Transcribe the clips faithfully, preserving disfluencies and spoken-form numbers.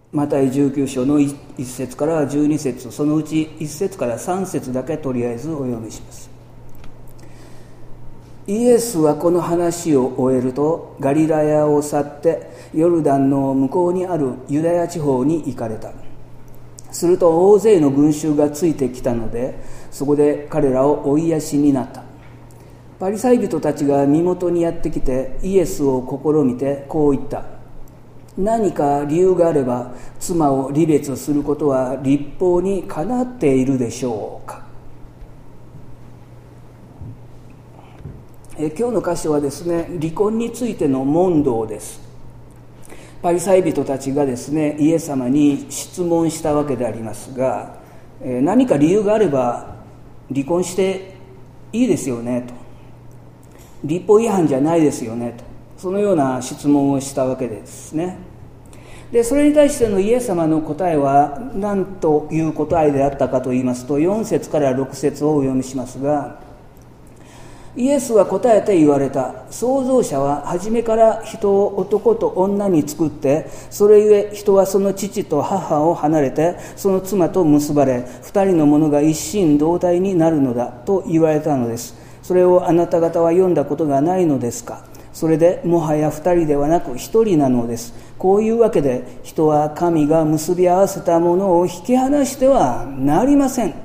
マタイじゅうきゅう章のいっ節からじゅうに節、そのうちいっ節からさん節だけとりあえずお読みします。イエスはこの話を終えると、ガリラヤを去ってヨルダンの向こうにあるユダヤ地方に行かれた。すると大勢の群衆がついてきたので、そこで彼らを追いやしになった。パリサイ人たちが身元にやってきてイエスを試みてこう言った。何か理由があれば妻を離別することは律法にかなっているでしょうか。え今日の箇所はですね、離婚についての問答です。パリサイ人たちがですね、イエス様に質問したわけでありますが、え何か理由があれば離婚していいですよねと、律法違反じゃないですよねと、そのような質問をしたわけですね。でそれに対してのイエス様の答えは何という答えであったかといいますと、よん節からろく節をお読みしますが、イエスは答えて言われた。創造者は初めから人を男と女に作って、それゆえ人はその父と母を離れてその妻と結ばれ、二人の者が一心同体になるのだと言われたのです。それをあなた方は読んだことがないのですか。それでもはや二人ではなく一人なのです。こういうわけで人は神が結び合わせたものを引き離してはなりません。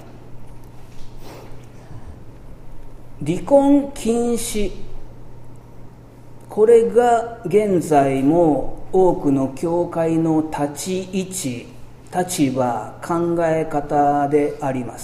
離婚禁止、これが現在も多くの教会の立ち位置、立場、考え方であります。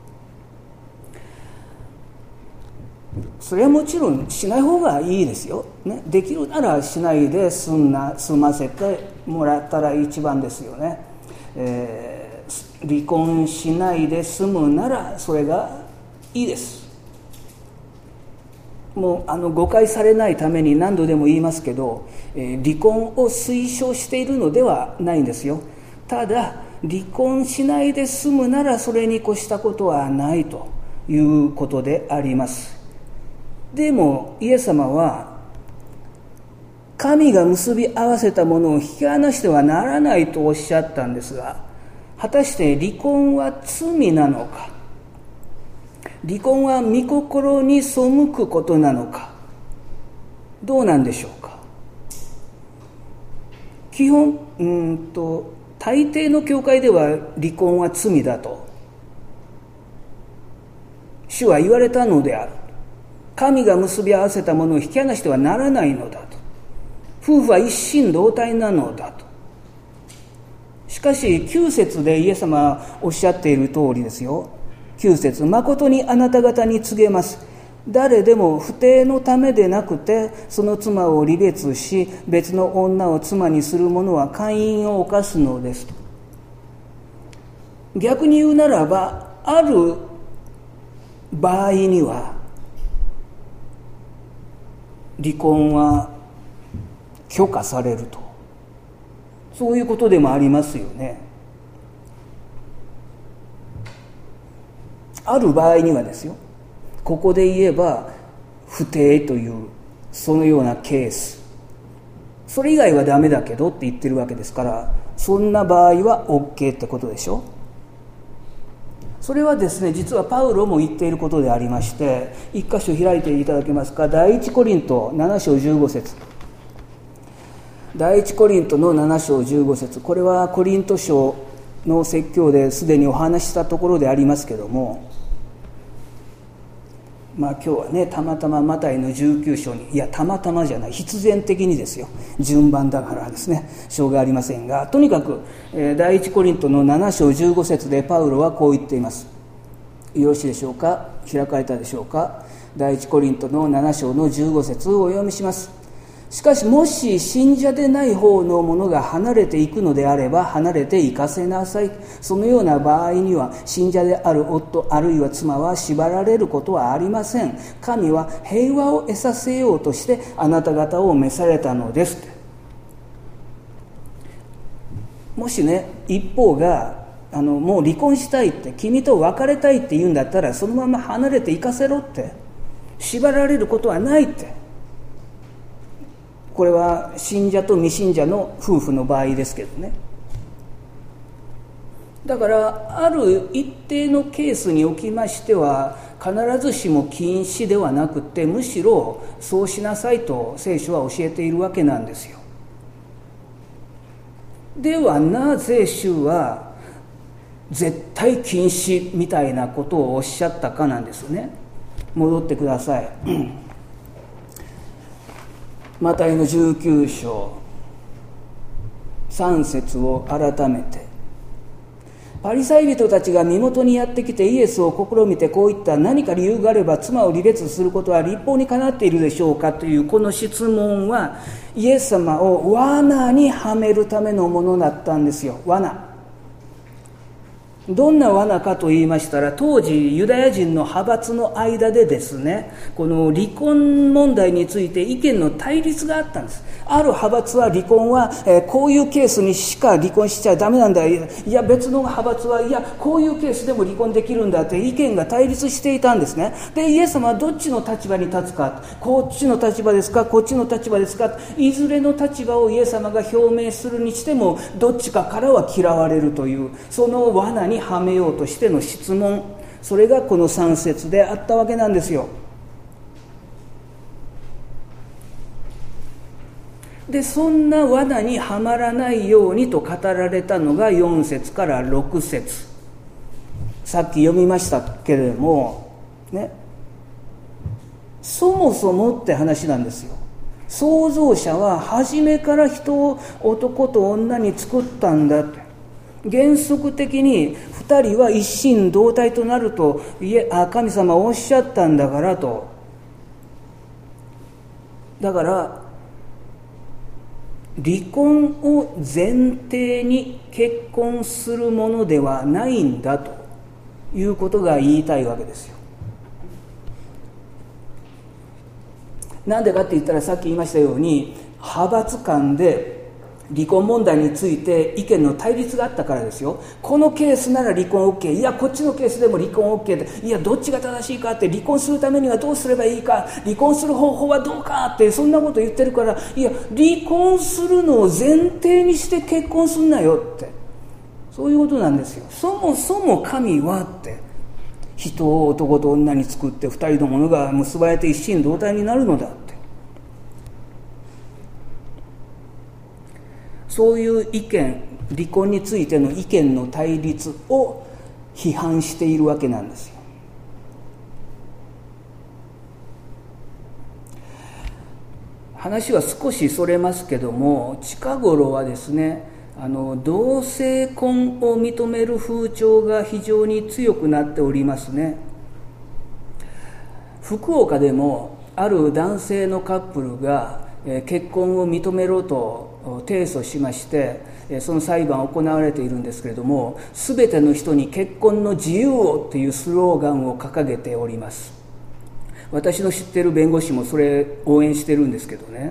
それはもちろんしない方がいいですよ、ね、できるならしないで済んな済ませてもらったら一番ですよね、えー、離婚しないで済むならそれがいいです。もうあの誤解されないために何度でも言いますけど、えー、離婚を推奨しているのではないんですよ。ただ離婚しないで済むならそれに越したことはないということであります。でもイエス様は神が結び合わせたものを引き離してはならないとおっしゃったんですが、果たして離婚は罪なのか、離婚は御心に背くことなのか、どうなんでしょうか。基本うんと大抵の教会では離婚は罪だと主は言われたのである。神が結び合わせたものを引き離してはならないのだと。夫婦は一心同体なのだと。しかしきゅう節でイエス様はおっしゃっている通りですよ。きゅう節、誠にあなた方に告げます。誰でも不貞のためでなくてその妻を離別し別の女を妻にする者は姦淫を犯すのですと。逆に言うならば、ある場合には離婚は許可されると、そういうことでもありますよね。ある場合にはですよ、ここで言えば不貞というそのようなケース、それ以外はダメだけどって言ってるわけですから、そんな場合は OK ってことでしょ。それはですね、実はパウロも言っていることでありまして、一箇所開いていただけますか。第一コリントなな章じゅうご節、第一コリントのなな章じゅうご節、これはコリント書の説教ですでにお話ししたところでありますけども、まあ今日はね、たまたまマタイのじゅうきゅう章に、いやたまたまじゃない、必然的にですよ、順番だからですね、しょうがありませんが、とにかく、えー、第一コリントのなな章じゅうご節でパウロはこう言っています。よろしいでしょうか。開かれたでしょうか。第一コリントのなな章のじゅうご節をお読みします。しかしもし信者でない方の者が離れていくのであれば離れて行かせなさい。そのような場合には信者である夫あるいは妻は縛られることはありません。神は平和を得させようとしてあなた方を召されたのです。もしね、一方があのもう離婚したいって、君と別れたいって言うんだったらそのまま離れて行かせろって、縛られることはないって。これは信者と未信者の夫婦の場合ですけどね。 だからある一定のケースにおきましては必ずしも禁止ではなくて、むしろそうしなさいと聖書は教えているわけなんですよ。ではなぜ主は絶対禁止みたいなことをおっしゃったかなんですね。戻ってください。マタイのじゅうきゅう章さん節を改めて、パリサイ人たちが身元にやってきてイエスを試みてこう言った。何か理由があれば妻を離別することは律法にかなっているでしょうかというこの質問は、イエス様を罠にはめるためのものだったんですよ。罠。どんな罠かと言いましたら、当時ユダヤ人の派閥の間でですね、この離婚問題について意見の対立があったんです。ある派閥は離婚は、えー、こういうケースにしか離婚しちゃダメなんだ、いや別の派閥はいやこういうケースでも離婚できるんだって意見が対立していたんですね。でイエス様はどっちの立場に立つか、こっちの立場ですかこっちの立場ですか、いずれの立場をイエス様が表明するにしてもどっちかからは嫌われるという、その罠にはめようとしての質問、それがこのさん節であったわけなんですよ。でそんな罠にはまらないようにと語られたのがよん節からろく節、さっき読みましたけれどもね、そもそもって話なんですよ。創造者は初めから人を男と女に作ったんだって。原則的にふたりは一心同体となるといえあ神様はおっしゃったんだからと。だから離婚を前提に結婚するものではないんだということが言いたいわけですよ。なんでかって言ったら、さっき言いましたように派閥間で離婚問題について意見の対立があったからですよ。このケースなら離婚 OK、 いやこっちのケースでも離婚 OK で、いやどっちが正しいかって、離婚するためにはどうすればいいか、離婚する方法はどうかって、そんなこと言ってるから、いや離婚するのを前提にして結婚すんなよって、そういうことなんですよ。そもそも神はって人を男と女に作って二人のものが結ばれて一心同体になるのだって、そういう意見、離婚についての意見の対立を批判しているわけなんですよ。話は少しそれますけども、近頃はですね、あの同性婚を認める風潮が非常に強くなっておりますね。福岡でもある男性のカップルが結婚を認めろと提訴しまして、その裁判が行われているんですけれども、すべての人に結婚の自由をというスローガンを掲げております。私の知っている弁護士もそれ応援してるんですけどね。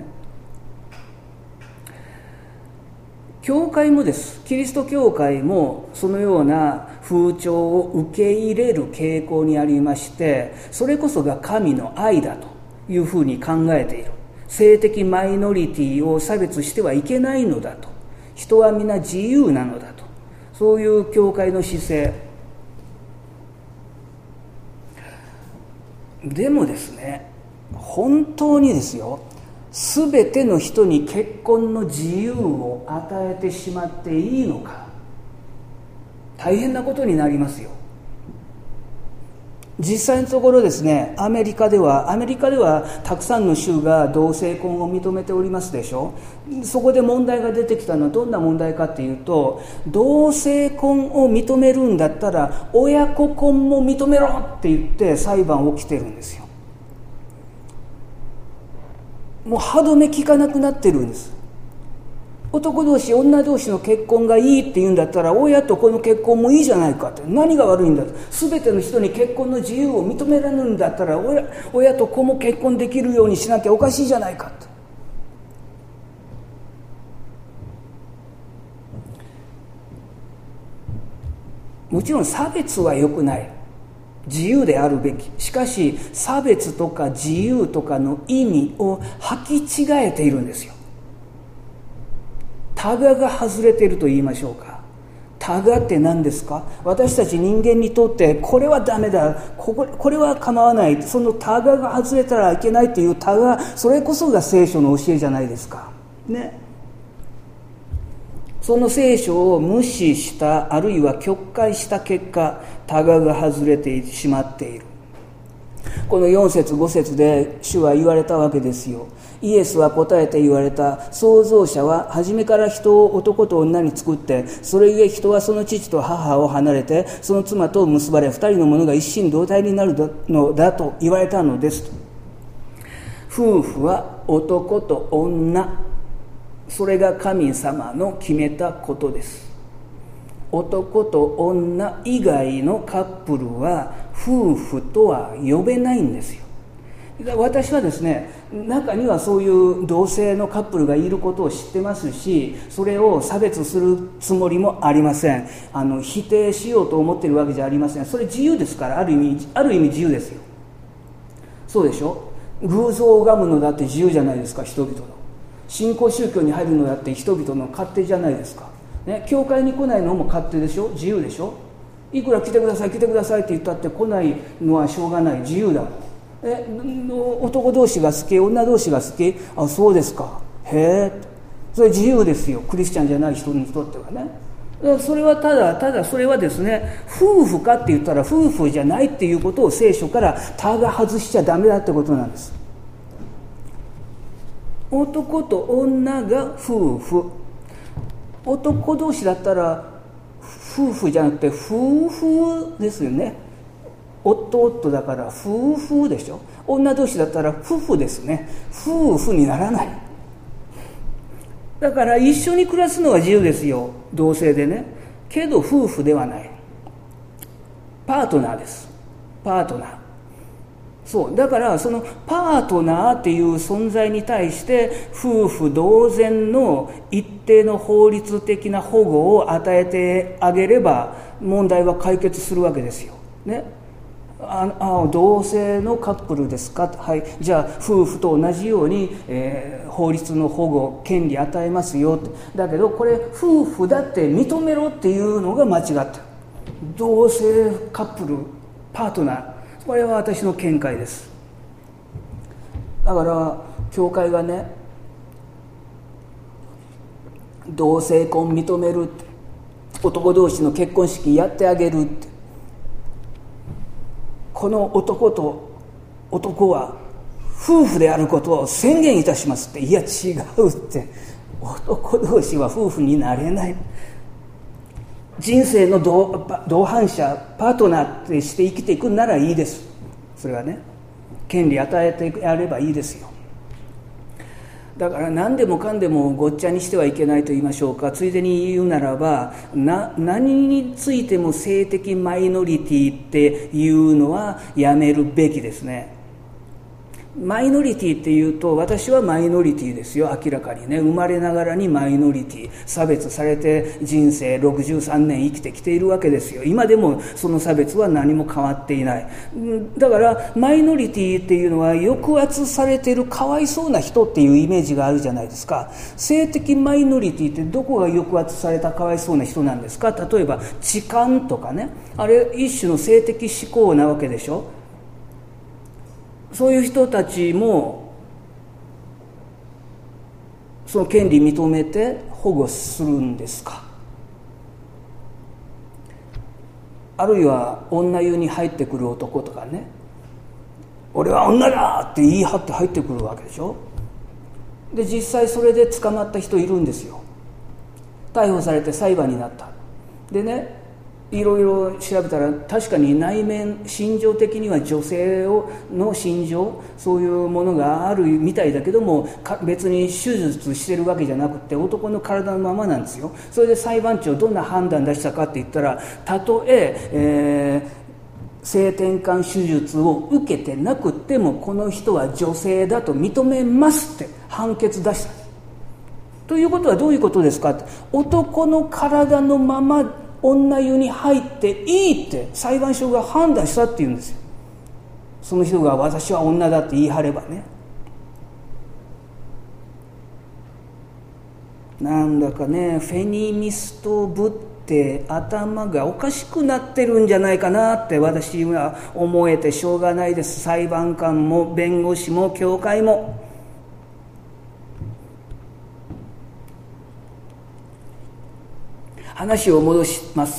教会もです。キリスト教会もそのような風潮を受け入れる傾向にありまして、それこそが神の愛だというふうに考えている。性的マイノリティを差別してはいけないのだと、人は皆自由なのだと、そういう教会の姿勢でもですね、本当にですよ、すべての人に結婚の自由を与えてしまっていいのか、大変なことになりますよ。実際のところですね、アメリカではアメリカではたくさんの州が同性婚を認めておりますでしょ。そこで問題が出てきたのはどんな問題かっていうと、同性婚を認めるんだったら親子婚も認めろって言って裁判起きてるんですよ。もう歯止め効かなくなってるんです。男同士女同士の結婚がいいって言うんだったら、親と子の結婚もいいじゃないかって、何が悪いんだと、全ての人に結婚の自由を認められるんだったら 親, 親と子も結婚できるようにしなきゃおかしいじゃないかって。もちろん差別は良くない、自由であるべき。しかし差別とか自由とかの意味を履き違えているんですよ。タガが外れていると言いましょうか。 タガって何ですか？私たち人間にとってこれはダメだ、こここれは構わない、そのタガが外れたらいけないっていうタガ、それこそが聖書の教えじゃないですかね。その聖書を無視した、あるいは曲解した結果、タガが外れてしまっている。このよん節ご節で主は言われたわけですよ。イエスは答えて言われた。創造者は初めから人を男と女に作って、それゆえ人はその父と母を離れて、その妻と結ばれ、二人の者が一心同体になるのだと言われたのですと。夫婦は男と女、それが神様の決めたことです。男と女以外のカップルは夫婦とは呼べないんですよ。私はですね、中にはそういう同性のカップルがいることを知ってますし、それを差別するつもりもありません。あの否定しようと思っているわけじゃありません。それ自由ですから、ある意味ある意味自由ですよ。そうでしょ。偶像を拝むのだって自由じゃないですか。人々の新興宗教に入るのだって人々の勝手じゃないですかね。教会に来ないのも勝手でしょ。自由でしょ。いくら来てください来てくださいって言ったって来ないのはしょうがない、自由だ。え男同士が好き、女同士が好き、あ、そうですか、へえ、それ自由ですよ。クリスチャンじゃない人にとってはね。それはただただそれはですね、夫婦かって言ったら夫婦じゃないっていうことを聖書からタが外しちゃダメだってことなんです。男と女が夫婦、男同士だったら夫婦じゃなくて夫婦ですよね。夫夫だから夫婦でしょ。女同士だったら夫婦ですね。夫婦にならない。だから一緒に暮らすのは自由ですよ、同性でね。けど夫婦ではない。パートナーです。パートナー。そうだからそのパートナーっていう存在に対して夫婦同然の一定の法律的な保護を与えてあげれば問題は解決するわけですよね。ああ同性のカップルですか、はい、じゃあ夫婦と同じように、えー、法律の保護権利与えますよって。だけどこれ夫婦だって認めろっていうのが間違った。同性カップルパートナー、これは私の見解です。だから教会がね、同性婚認めるって、男同士の結婚式やってあげるって、この男と男は夫婦であることを宣言いたしますって。いや違うって、男同士は夫婦になれない。人生の 同, 同伴者パートナーってして生きていくならいいです。それはね、権利与えてやればいいですよ。だから何でもかんでもごっちゃにしてはいけないと言いましょうか。ついでに言うならば、な何についても性的マイノリティっていうのはやめるべきですね。マイノリティっていうと、私はマイノリティですよ、明らかにね。生まれながらにマイノリティ、差別されて人生ろくじゅうさんねん生きてきているわけですよ。今でもその差別は何も変わっていない。だからマイノリティっていうのは抑圧されているかわいそうな人っていうイメージがあるじゃないですか。性的マイノリティってどこが抑圧されたかわいそうな人なんですか。例えば痴漢とかね、あれ一種の性的指向なわけでしょ。そういう人たちもその権利認めて保護するんですか。あるいは女湯に入ってくる男とかね、俺は女だって言い張って入ってくるわけでしょ。で実際それで捕まった人いるんですよ。逮捕されて裁判になった。でね、いろいろ調べたら確かに内面心情的には女性をの心情、そういうものがあるみたいだけども、別に手術してるわけじゃなくて男の体のままなんですよ。それで裁判長どんな判断出したかって言ったら、たとええー、性転換手術を受けてなくてもこの人は女性だと認めますって判決出した。ということはどういうことですかって、男の体のまま女湯に入っていいって裁判所が判断したっていうんですよ。その人が私は女だって言い張ればね。なんだかね、フェニミストぶっって頭がおかしくなってるんじゃないかなって私は思えてしょうがないです。裁判官も弁護士も教会も。話を戻します。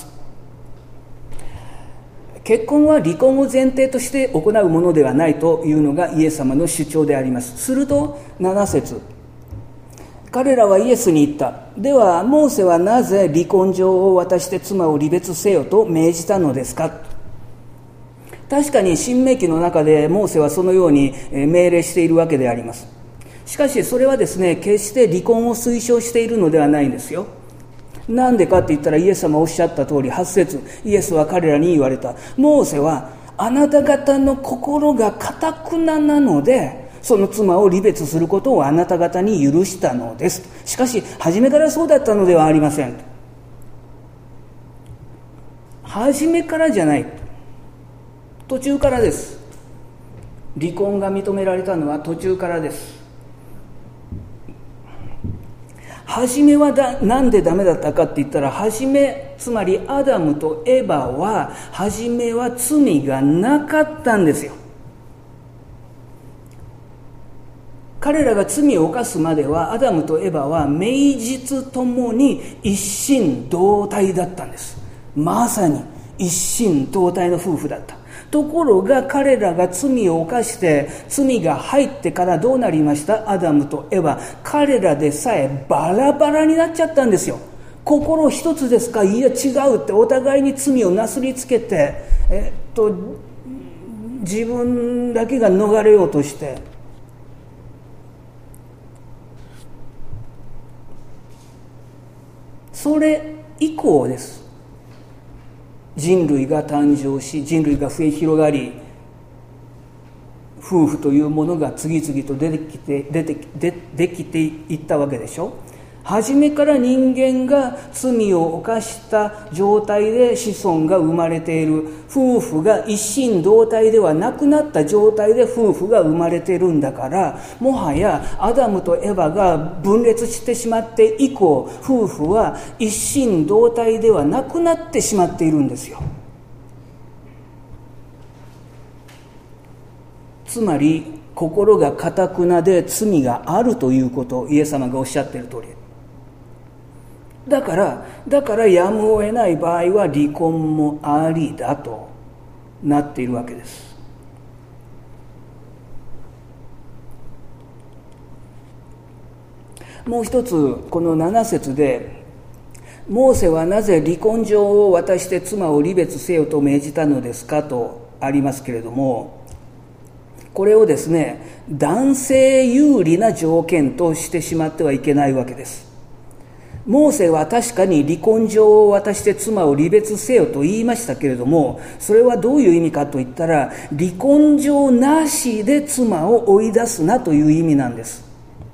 結婚は離婚を前提として行うものではないというのがイエス様の主張であります。するとなな節、彼らはイエスに言った。ではモーセはなぜ離婚状を渡して妻を離別せよと命じたのですか。確かに申命記の中でモーセはそのように命令しているわけであります。しかしそれはですね、決して離婚を推奨しているのではないんですよ。なんでかって言ったら、イエス様おっしゃった通り、はち節、イエスは彼らに言われた。モーセはあなた方の心が堅くななのでその妻を離別することをあなた方に許したのです。しかし初めからそうだったのではありません。初めからじゃない、途中からです。離婚が認められたのは途中からです。初めはだなんでダメだったかって言ったら、初め、つまりアダムとエバは初めは罪がなかったんですよ。彼らが罪を犯すまではアダムとエバは名実ともに一心同体だったんです。まさに一心同体の夫婦だった。ところが彼らが罪を犯して罪が入ってからどうなりました？アダムとエバ、彼らでさえバラバラになっちゃったんですよ。心一つですか？いや違うってお互いに罪をなすりつけて、えっと自分だけが逃れようとして、それ以降です。人類が誕生し、人類が増え広がり、夫婦というものが次々と出てきて出てでできていったわけでしょ。初めから人間が罪を犯した状態で子孫が生まれている。夫婦が一心同体ではなくなった状態で夫婦が生まれているんだから、もはやアダムとエバが分裂してしまって以降、夫婦は一心同体ではなくなってしまっているんですよ。つまり心が堅くなで罪があるということをイエス様がおっしゃっている通り、だからだからやむを得ない場合は離婚もありだとなっているわけです。もう一つ、このなな節でモーセはなぜ離婚状を渡して妻を離別せよと命じたのですかとありますけれども、これをですね、男性有利な条件としてしまってはいけないわけです。モーセは確かに離婚状を渡して妻を離別せよと言いましたけれども、それはどういう意味かといったら、離婚状なしで妻を追い出すなという意味なんです。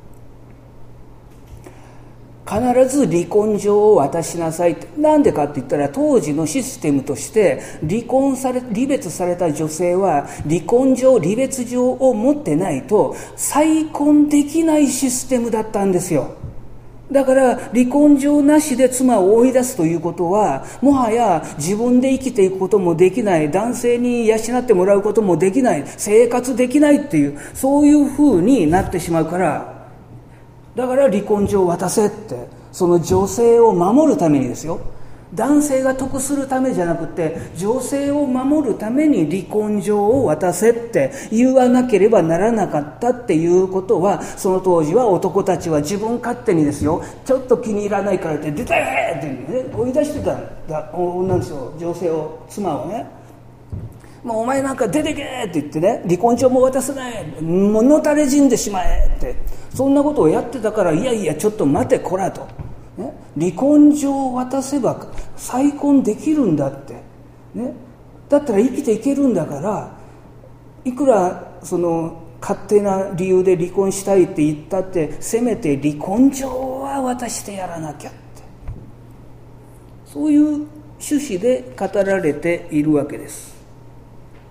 必ず離婚状を渡しなさいって。なんでかって言ったら、当時のシステムとして離婚され離別された女性は離婚状離別状を持ってないと再婚できないシステムだったんですよ。だから離婚状なしで妻を追い出すということは、もはや自分で生きていくこともできない、男性に養ってもらうこともできない、生活できないっていう、そういう風になってしまうから、だから離婚状を渡せって、その女性を守るためにですよ。男性が得するためじゃなくて、女性を守るために離婚状を渡せって言わなければならなかったっていうことは、その当時は男たちは自分勝手にですよ、ちょっと気に入らないからって出てってね、追い出してたんだ、女の人、女性を、妻をね。もうお前なんか出てけって言ってね、離婚状も渡せない、ものたれ死んでしまえって、そんなことをやってたから、いやいやちょっと待てこらと、ね、離婚状を渡せば再婚できるんだって、ね、だったら生きていけるんだから、いくらその勝手な理由で離婚したいって言ったって、せめて離婚状は渡してやらなきゃって、そういう趣旨で語られているわけです。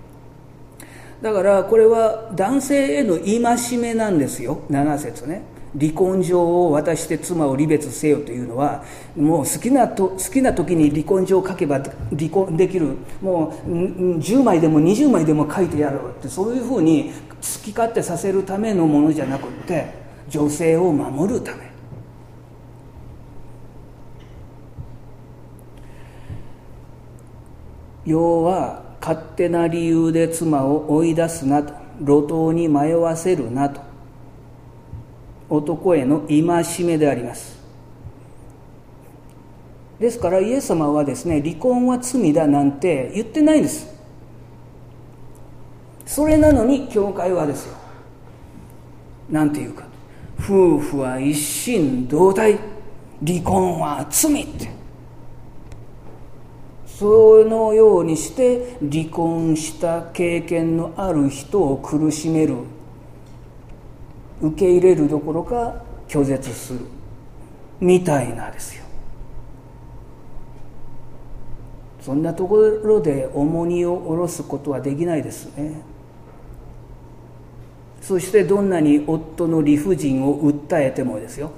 だからこれは男性への戒めなんですよ。なな節ね、 離婚状を渡して妻を離別せよというのは、もう好きなと好きな時に離婚状を書けば離婚できる、もうじゅうまいでもにじゅうまいでも書いてやろうって、そういうふうに好き勝手させるためのものじゃなくって、女性を守るため。要は勝手な理由で妻を追い出すなと、路頭に迷わせるなと、男への戒めであります。ですからイエス様はですね、離婚は罪だなんて言ってないんです。それなのに教会はですよ、なんていうか、夫婦は一心同体、離婚は罪って、そのようにして離婚した経験のある人を苦しめる、受け入れるどころか拒絶するみたいなんですよ。そんなところで重荷を下ろすことはできないですね。そしてどんなに夫の理不尽を訴えてもですよ、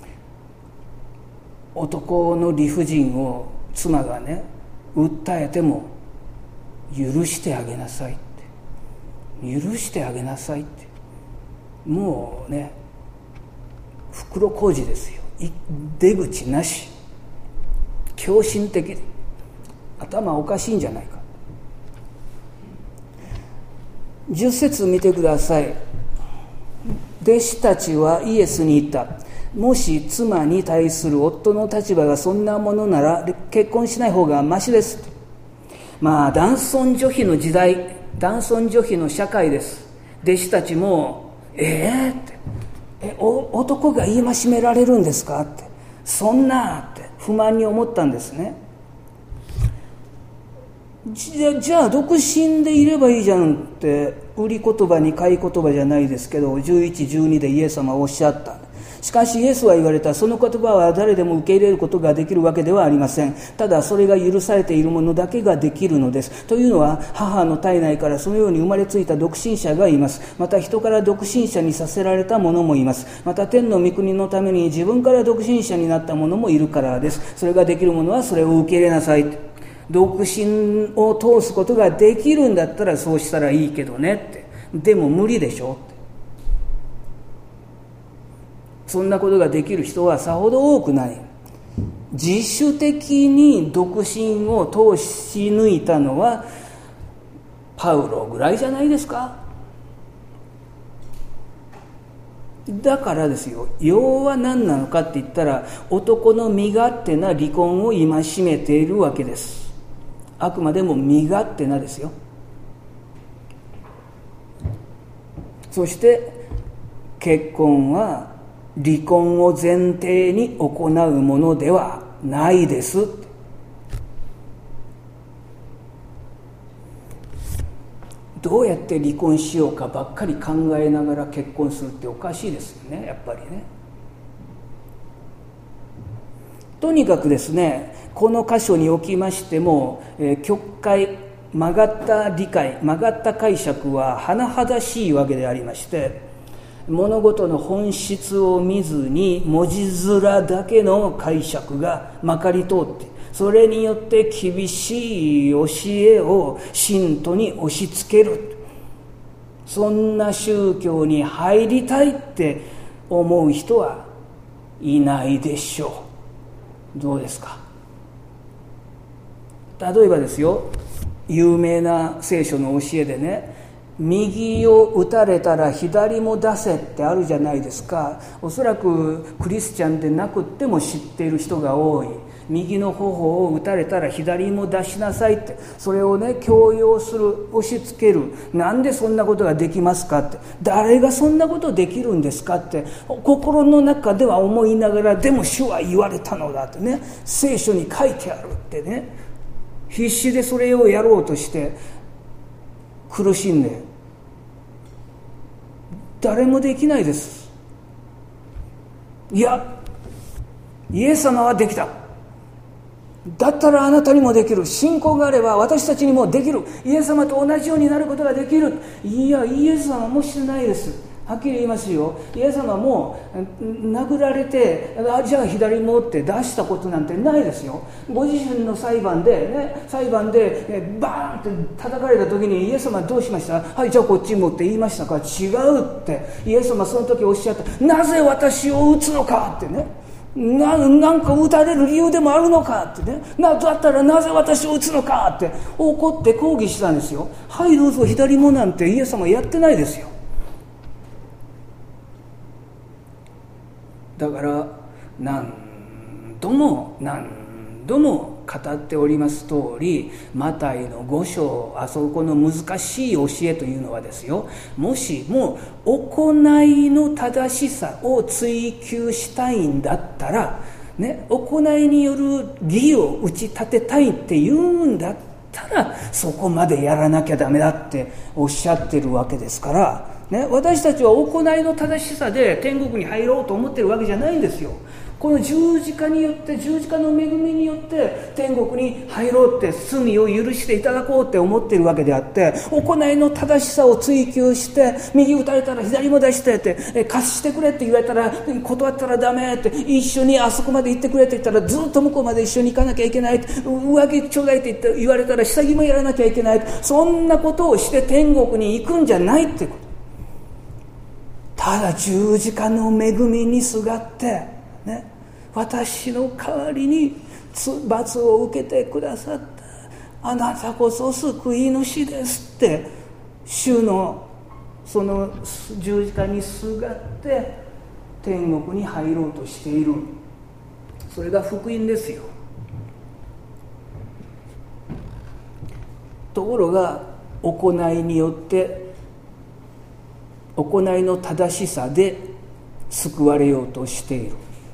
男の理不尽を妻がね訴えても、許してあげなさいって、許してあげなさいって、もうね袋小路ですよ。出口なし、狂信的、頭おかしいんじゃないか。じゅっ節見てください。弟子たちはイエスに言った。もし妻に対する夫の立場がそんなものなら結婚しない方がましです。まあ男尊女卑の時代、男尊女卑の社会です。弟子たちもえーってえお男が言い戒められるんですかって、そんなって不満に思ったんですね。じゃ, じゃあ独身でいればいいじゃんって売り言葉に買い言葉じゃないですけど、じゅういち、じゅうにでイエス様はおっしゃった。しかしイエスは言われた。その言葉は誰でも受け入れることができるわけではありません。ただそれが許されているものだけができるのです。というのは、母の体内からそのように生まれついた独身者がいます。また人から独身者にさせられた者もいます。また天の御国のために自分から独身者になった者もいるからです。それができる者はそれを受け入れなさい。独身を通すことができるんだったらそうしたらいいけどねって。でも無理でしょって。そんなことができる人はさほど多くない。自主的に独身を通し抜いたのはパウロぐらいじゃないですか。だからですよ、要は何なのかって言ったら、男の身勝手な離婚を戒めているわけです。あくまでも身勝手なですよ。そして結婚は離婚を前提に行うものではないです。どうやって離婚しようかばっかり考えながら結婚するっておかしいですよね、やっぱりね。とにかくですね、この箇所におきましても、えー、曲解、曲がった理解、曲がった解釈は甚だしいわけでありまして、物事の本質を見ずに文字面だけの解釈がまかり通って、それによって厳しい教えを信徒に押し付ける、そんな宗教に入りたいって思う人はいないでしょう。どうですか。例えばですよ、有名な聖書の教えでね、右を打たれたら左も出せってあるじゃないですか。おそらくクリスチャンでなくっても知っている人が多い。右の頬を打たれたら左も出しなさいって、それをね強要する、押し付ける。なんでそんなことができますかって、誰がそんなことできるんですかって心の中では思いながら、でも主は言われたのだってね、聖書に書いてあるってね、必死でそれをやろうとして苦しんで、誰もできないです。いや、イエス様はできた。だったらあなたにもできる。信仰があれば私たちにもできる。イエス様と同じようになることができる。いや、イエス様もしてないです。 はっきり言いますよ。イエス様も殴られて、あ、じゃあ左もって出したことなんてないですよ。ご自身の裁判でね、裁判で、ね、バーンって叩かれた時にイエス様はどうしました？はい、じゃあこっちもって言いましたか？違うってイエス様はその時おっしゃった。なぜ私を撃つのかってね、な, なんか撃たれる理由でもあるのかってね、なだったらなぜ私を撃つのかって怒って抗議したんですよ。はい、どうぞ左もなんてイエス様やってないですよ。だから何度も何度も語っております通り、マタイのご章、あそこの難しい教えというのはですよ、もしも行いの正しさを追求したいんだったら、ね、行いによる義を打ち立てたいっていうんだったら、そこまでやらなきゃダメだっておっしゃってるわけですから、ね、私たちは行いの正しさで天国に入ろうと思ってるわけじゃないんですよ。この十字架によって、十字架の恵みによって天国に入ろうって、罪を許していただこうって思ってるわけであって、行いの正しさを追求して、右打たれたら左も出してって、貸してくれって言われたら断ったらダメって、一緒にあそこまで行ってくれって言ったらずっと向こうまで一緒に行かなきゃいけないって、上着ちょうだいって言って言われたら下着もやらなきゃいけない、そんなことをして天国に行くんじゃないってこと。ただ十字架の恵みにすがってね、私の代わりに罰を受けてくださったあなたこそ救い主ですって主のその十字架にすがって天国に入ろうとしている。それが福音ですよ。ところが行いによって行いの正しさで救われようとしている。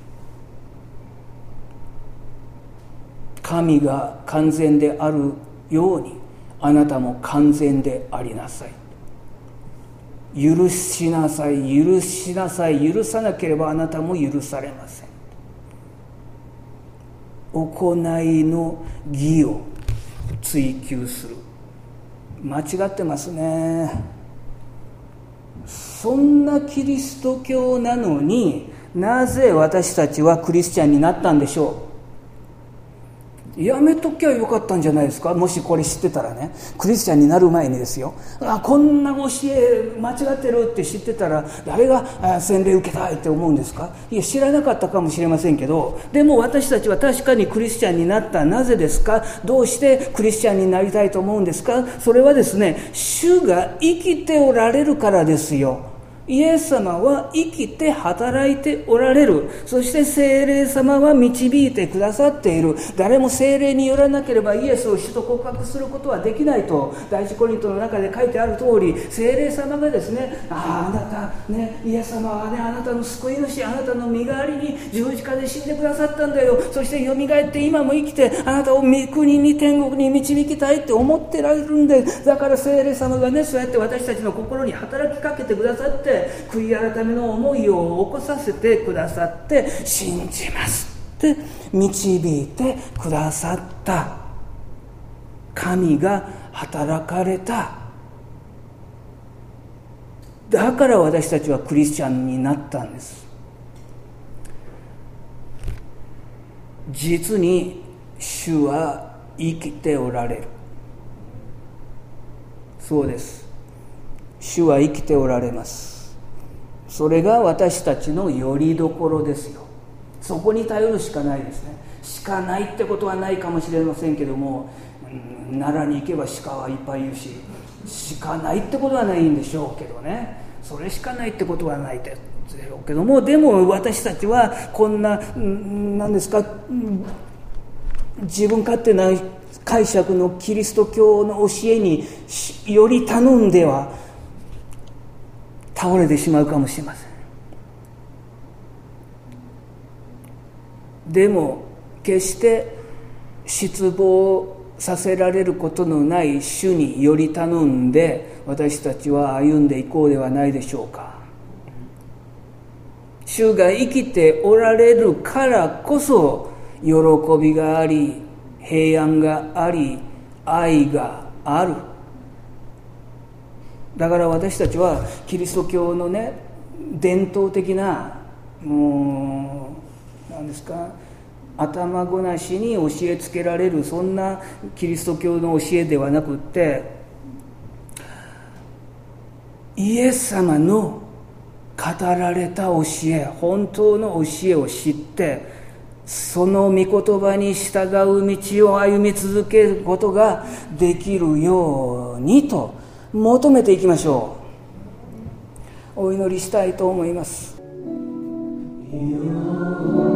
神が完全であるようにあなたも完全でありなさい。許しなさい、許しなさい、許さなければあなたも許されません。行いの義を追求する。間違ってますね。そんなキリスト教なのに、なぜ私たちはクリスチャンになったんでしょう。やめときゃよかったんじゃないですか。もしこれ知ってたらね、クリスチャンになる前にですよ、あ、こんな教え間違ってるって知ってたら誰が洗礼受けたいって思うんですか。いや、知らなかったかもしれませんけど、でも私たちは確かにクリスチャンになった。なぜですか。どうしてクリスチャンになりたいと思うんですか。それはですね、主が生きておられるからですよ。イエス様は生きて働いておられる。そして聖霊様は導いてくださっている。誰も聖霊によらなければイエスを主と告白することはできないと第一コリントの中で書いてある通り、聖霊様がですね、ああ、あなたね、イエス様はね、あなたの救い主、あなたの身代わりに十字架で死んでくださったんだよ。そしてよみがえって今も生きてあなたを御国に天国に導きたいって思ってられるんで、だから聖霊様がね、そうやって私たちの心に働きかけてくださって、悔い改めの思いを起こさせてくださって、信じますって導いてくださった。神が働かれた。だから私たちはクリスチャンになったんです。実に主は生きておられる。そうです。主は生きておられます。それが私たちの拠り所ですよ。そこに頼るしかないですね。しかないってことはないかもしれませんけども、うん、奈良に行けば鹿はいっぱいいるし、しかないってことはないんでしょうけどね。それしかないってことはないでしょうけども、でも私たちはこんな、何ですか、自分勝手な解釈のキリスト教の教えにより頼んでは倒れてしまうかもしれません。でも決して失望させられることのない主により頼んで私たちは歩んでいこうではないでしょうか。主が生きておられるからこそ喜びがあり、平安があり、愛がある。 だから私たちはキリスト教のね、伝統的なもう何ですか、頭ごなしに教えつけられるそんなキリスト教の教えではなくって、イエス様の語られた教え、本当の教えを知って、その御言葉に従う道を歩み続けることができるようにと求めていきましょう。お祈りしたいと思います。